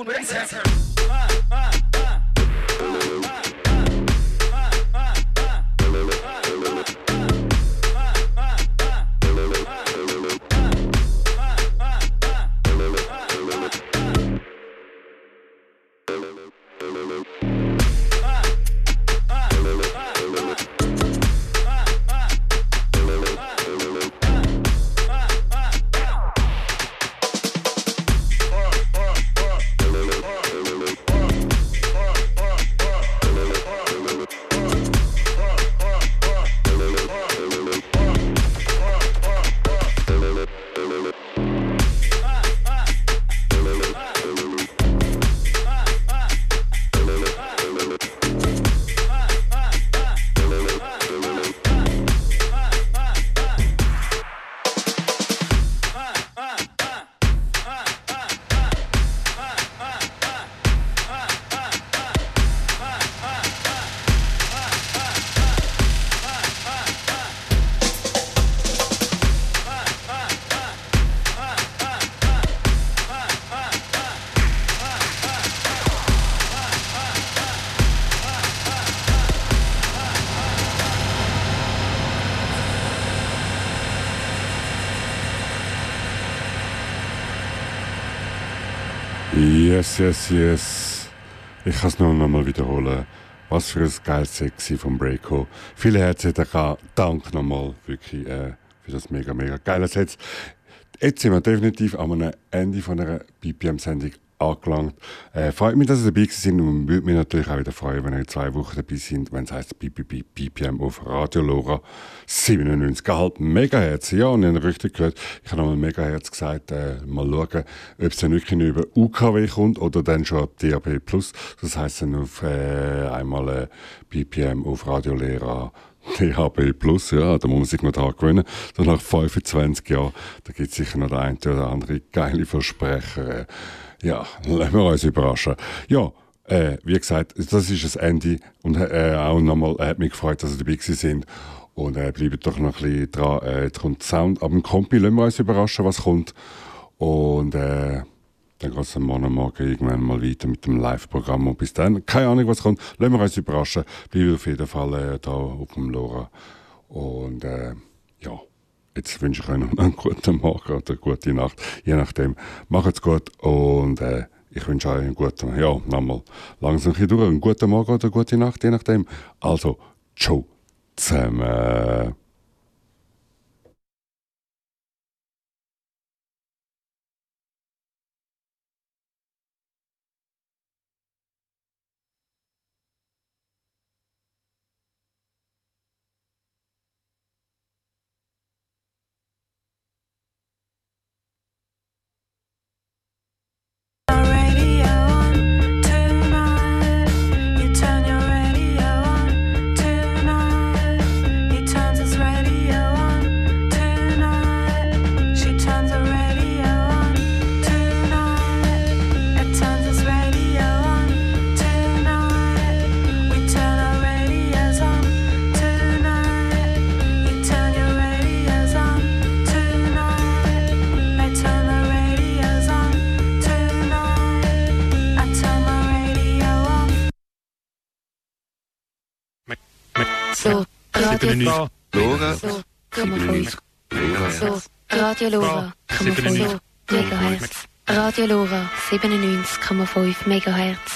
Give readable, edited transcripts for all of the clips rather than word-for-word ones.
Yes, yes, yes. Ich kann es nur noch mal wiederholen. Was für ein geiles Set vom Breako. Vielen herzlichen Dank nochmal wirklich für das mega, mega geile Set. Jetzt sind wir definitiv am Ende von einer BPM-Sendung angelangt. Freut mich, dass ihr dabei seid und würde mich natürlich auch wieder freuen, wenn ihr in 2 Wochen dabei seid, wenn es heisst BPM auf Radio Lora 97,5 MHz. Ja, und ihr habt richtig gehört, ich habe nochmal Megahertz gesagt, mal schauen, ob es dann wirklich über UKW kommt oder dann schon ab DAB+. Das heisst dann auf einmal BPM auf Radio Lora DAB+, ja, da muss man sich noch daran gewöhnen. So nach 25 Jahren, da gibt es sicher noch der eine oder andere geile Versprecher. Ja, lassen wir uns überraschen. Ja, wie gesagt, das ist das Ende. Und auch nochmal hat mich gefreut, dass ihr dabei sind. Und bleibt doch noch ein bisschen dran. Jetzt kommt Sound ab dem Kompi. Lassen wir uns überraschen, was kommt. Und dann geht es am Morgen irgendwann mal weiter mit dem Live-Programm. Und bis dann, keine Ahnung, was kommt. Lassen wir uns überraschen. Bleibt auf jeden Fall da auf dem Lora. Und ja, jetzt wünsche ich euch noch einen guten Morgen oder eine gute Nacht. Je nachdem. Macht's gut und ich wünsche euch einen guten, ja, nochmal langsam hier durch. Einen guten Morgen oder eine gute Nacht, je nachdem. Also, ciao zusammen. So, Radio Lora. So, 0,5 So, Radio Lora. 0,5 Megahertz. Radio Lora 97,5 Megahertz.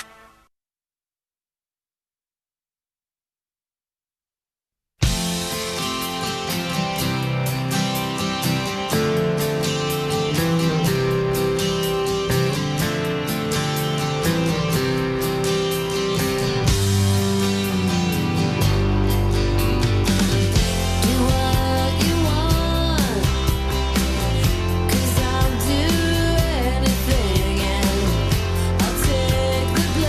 I'll take the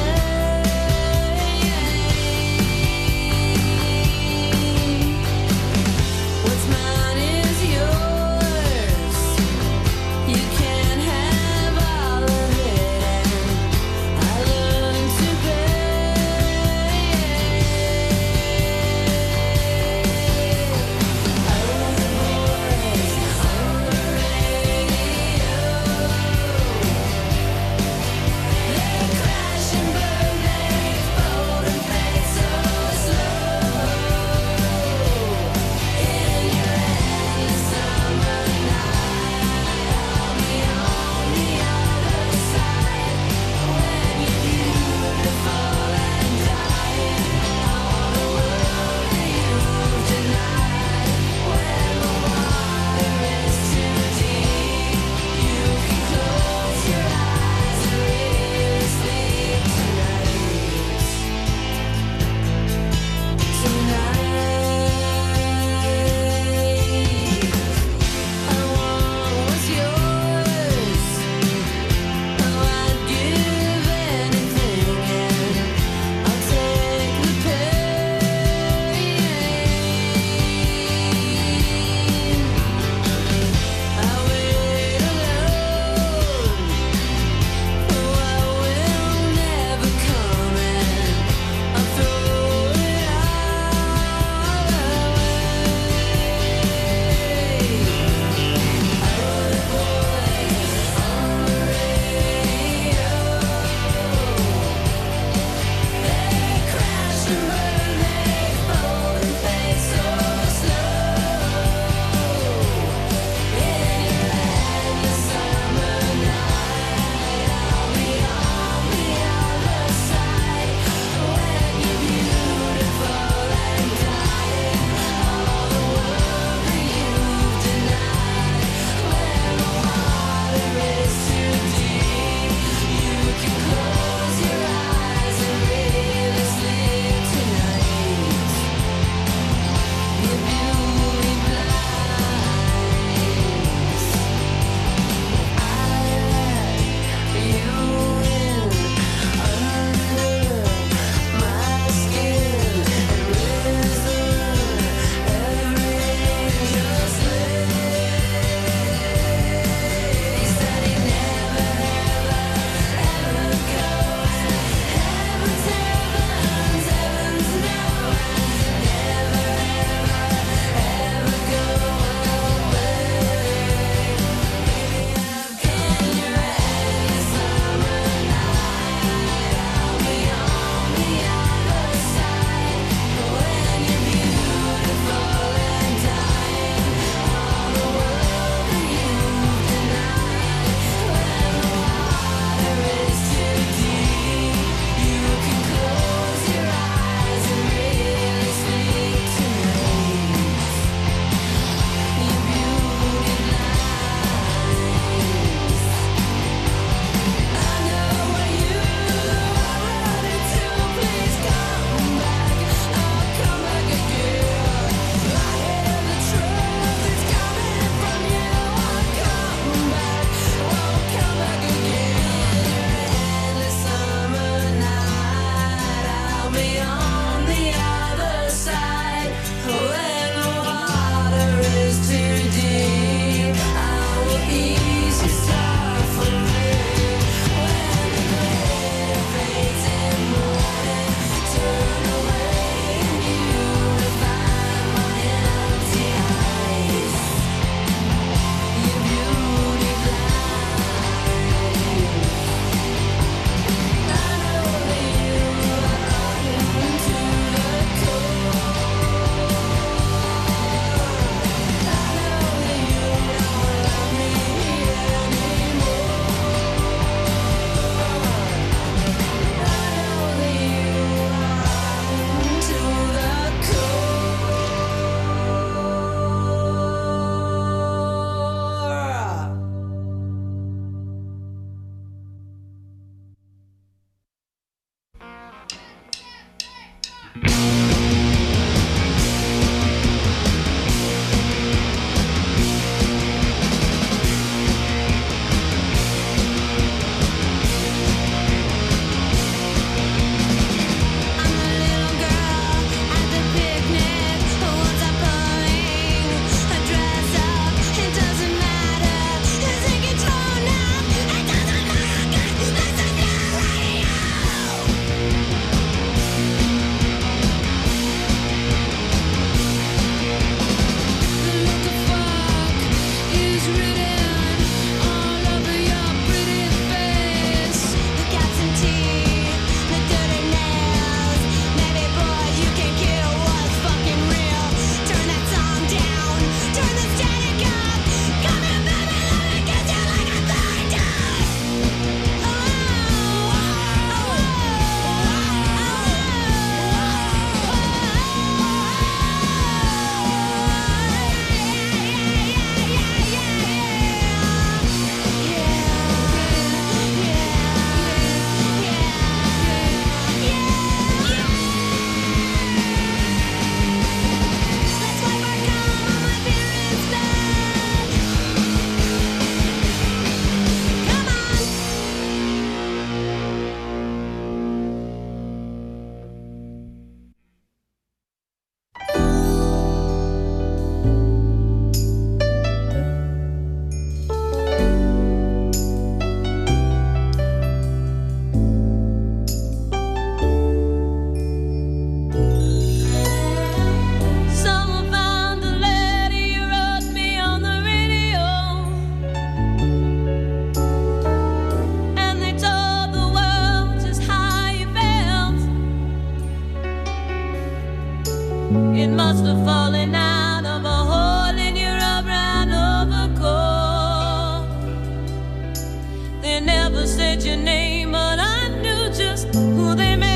It must have fallen out of a hole in your upright overcoat. They never said your name, but I knew just who they meant.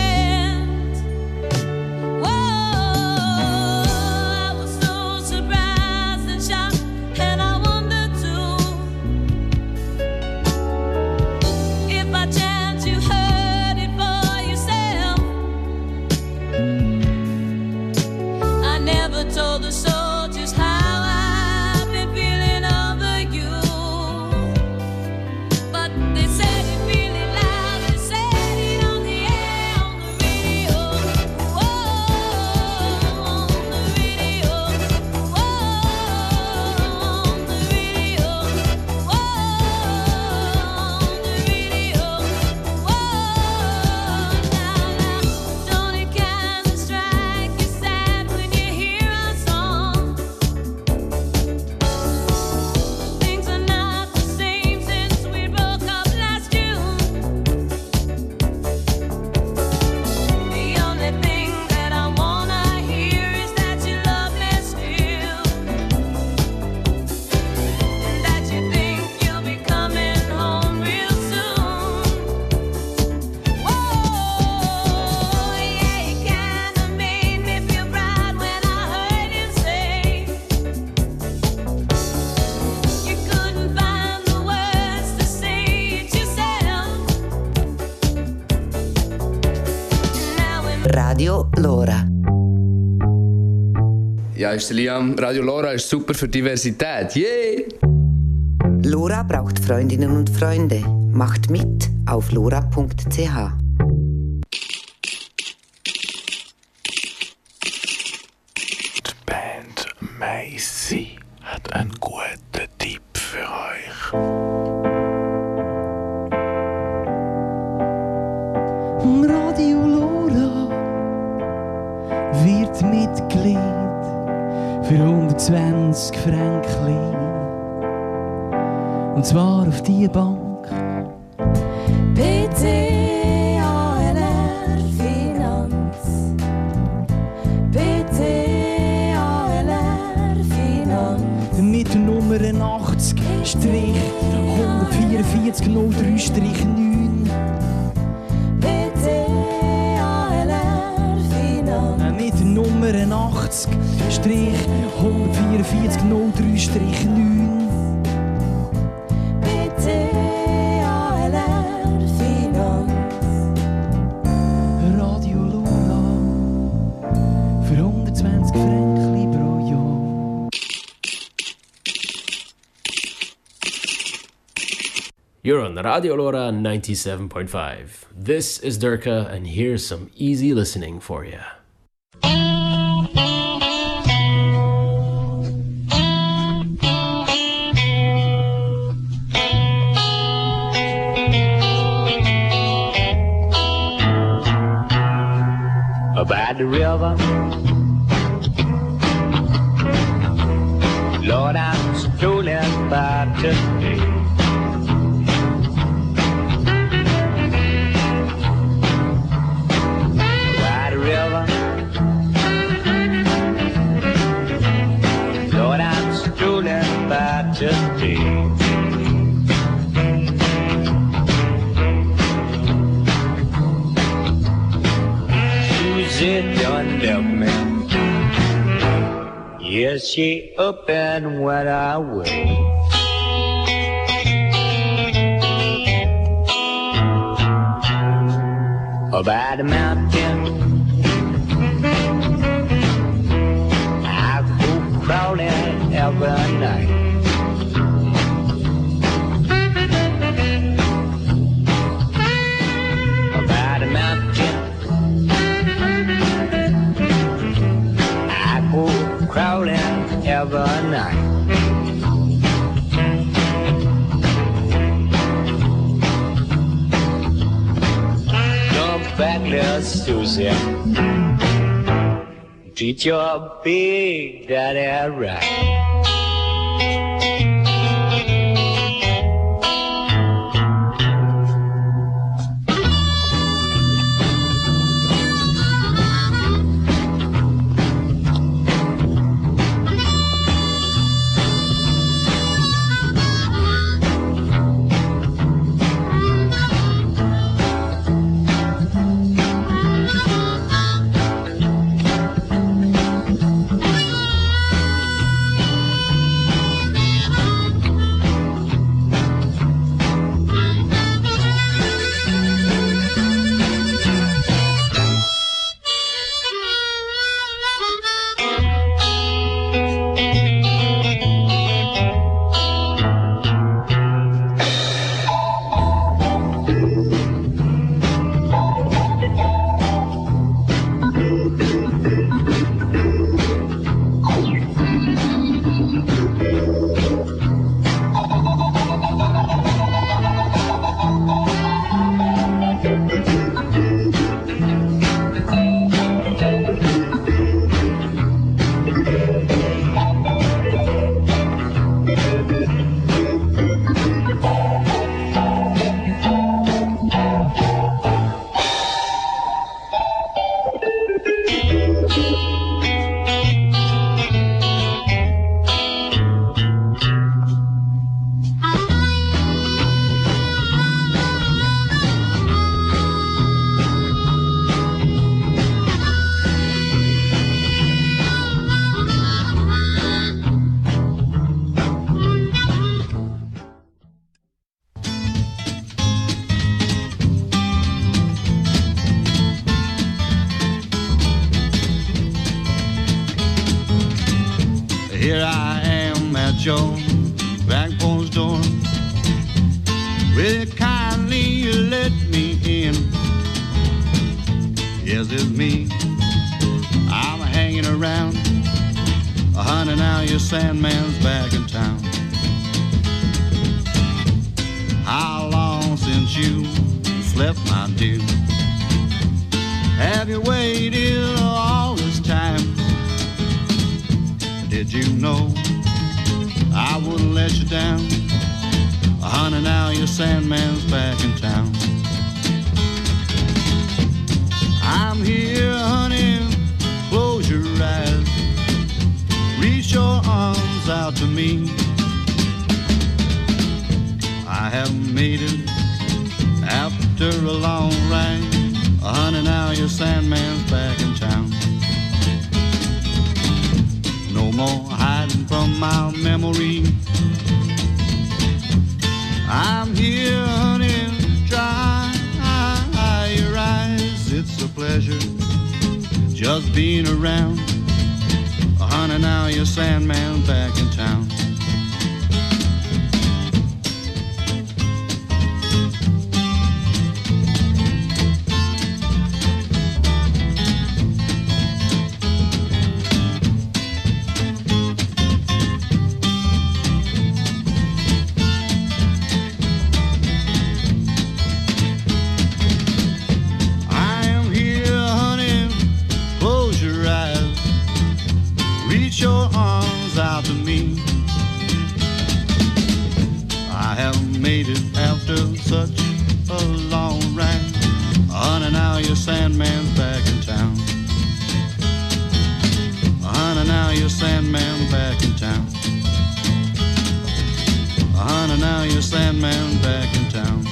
Radio Lora. Ja, ist der Liam. Radio Lora ist super für Diversität. Yeah! Lora braucht Freundinnen und Freunde. Macht mit auf lora.ch. Die Band Macy hat einen guten Tipp für euch. Radio Lora wird Mitglied für 120 Franken. Und zwar auf die Bank. PTALR Finanz. PTALR Finanz. Mit der Nummer 80-144-03-9. PTALR Finanz. Mit der Nummer 80-144-03-9. You're on Radio Lora 97.5. This is Durka, and here's some easy listening for you. By the river, Lord, I'm strolling by today. By the river, Lord, I'm strolling by today. She done left me. Yes, she up and went away. By the mountain, I go crawling every night. By the mountain, I go crawling every night. Back, little Susie, treat your big daddy right. Here I am at your back porch door. Will you kindly let me in? Yes, it's me. I'm hanging around. Honey, now your Sandman's back in town. How long since you slept, my dear? Have you waited all this time? Did you know I wouldn't let you down? Honey, now your Sandman's back in town. I'm here, honey, close your eyes. Reach your arms out to me. I have made it after a long ride. Honey, now your Sandman's back in town. No more hiding from my memory. I'm here, honey, dry your eyes. It's a pleasure just being around. Honey, now your Sandman's back in town. Such a long ride. Honey, now your Sandman's back in town. Honey, now your Sandman's back in town. Honey, now your Sandman's back in town.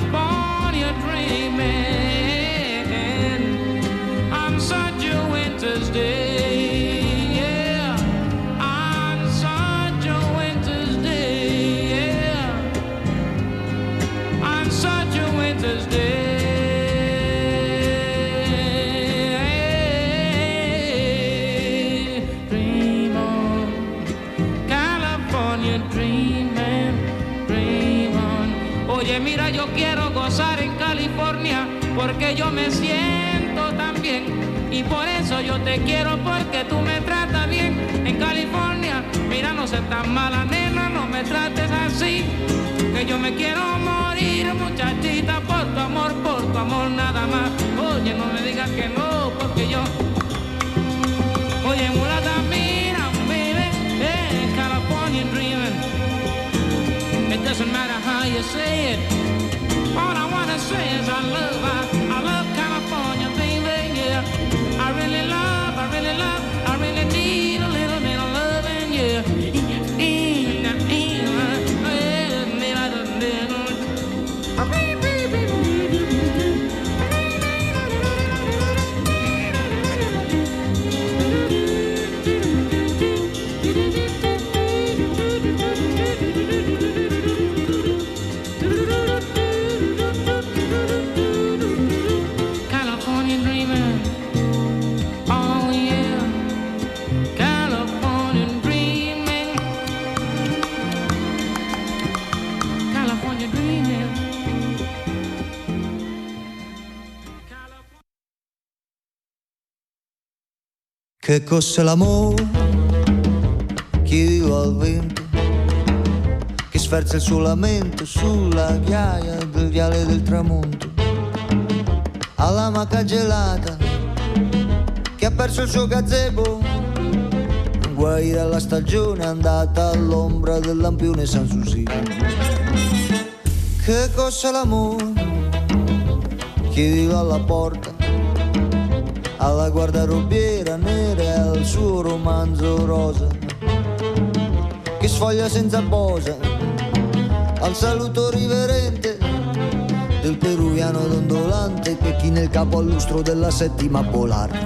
Such a winter Oye, mira, yo quiero gozar en California porque yo me siento tan bien. Y por eso yo te quiero porque tú me tratas bien. En California, mira, no seas tan mala, nena, no me trates así. Que yo me quiero morir, muchachita, por tu amor nada más. Oye, no me digas que no, porque yo... Oye, mulata, mira, baby, California dreaming. It doesn't matter how you say it. All I wanna say is I love California, baby, yeah. I really need a little bit of loving, yeah. Che cos'è l'amore? Chiedilo al vento che sferza il suo lamento sulla ghiaia del viale del tramonto, alla maca gelata che ha perso il suo gazebo, guai dalla stagione andata all'ombra del lampione Sanssouci. Che cos'è l'amore? Chiedilo alla porta, alla guardarobiera nera e al suo romanzo rosa che sfoglia senza posa, al saluto riverente del peruviano dondolante che china il capo al lustro della settima polare.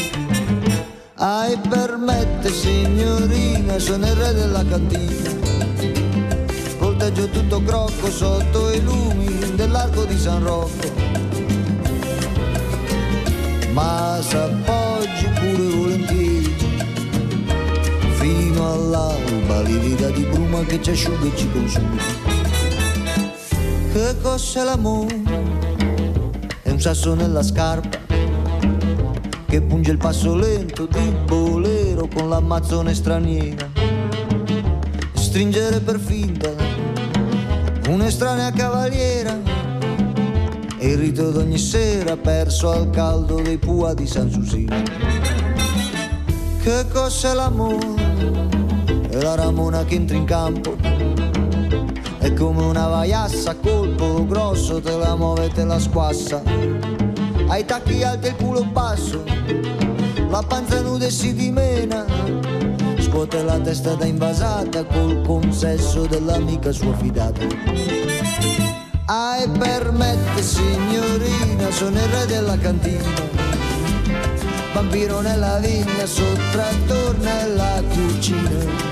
Ai permette signorina, sono il re della cantina, volteggio tutto crocco sotto i lumi dell'arco di San Rocco, ma s'appoggi pure volentieri fino all'alba, livida di bruma che ci asciuga e ci consuma. Che cos'è l'amore? È un sasso nella scarpa che punge il passo lento di bolero con l'ammazzone straniera, stringere per finta un'estranea cavaliera e il rito d'ogni sera perso al caldo dei pua di Sanssouci. Che cos'è l'amore? È la ramona che entra in campo, è come una vaiassa a colpo grosso, te la muove e te la squassa, ai tacchi alti e il culo basso, la panza nuda e si dimena, scuote la testa da invasata col consesso dell'amica sua fidata. Ai permette signorina, sono il re della cantina, vampiro nella vigna, sottrattor nella cucina,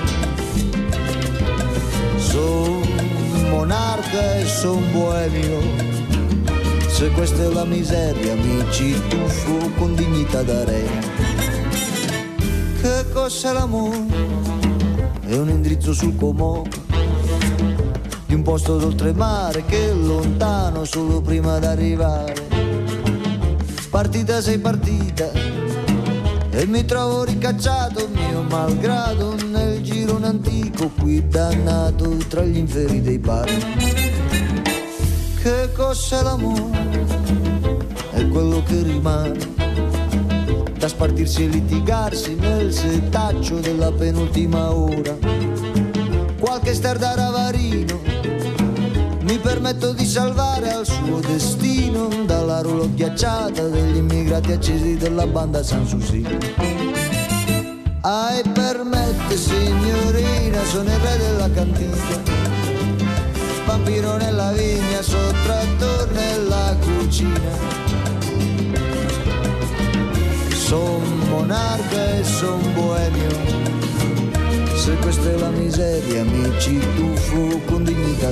son monarca e son boemio, se questa è la miseria mi ci tuffo con dignità da re. Che cos'è l'amore? È un indirizzo sul Como di un posto d'oltremare che è lontano solo prima d'arrivare. Partita sei partita e mi trovo ricacciato mio malgrado nel girone antico qui dannato tra gli inferi dei pari. Che cos'è l'amore? È quello che rimane da spartirsi e litigarsi nel setaccio della penultima ora. Qualche star da ravarino mi permetto di salvare al suo destino dalla rulo ghiacciata degli immigrati accesi della banda Sanssouci. Ai permette signorina, sono il re della cantina, vampiro nella vigna, sottrattor nella cucina, son monarca e son boemio, se questa è la miseria mi ci tuffo con dignità